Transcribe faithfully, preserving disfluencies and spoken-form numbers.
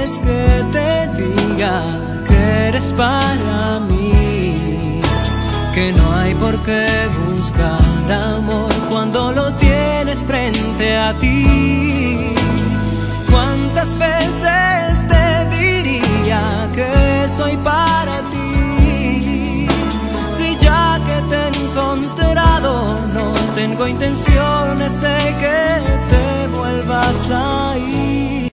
quieres que te diga que eres para mí? Que no hay por qué buscar amor cuando lo tienes frente a ti. ¿Cuántas veces te diría que soy para ti? Si ya que te he encontrado no tengo intenciones de que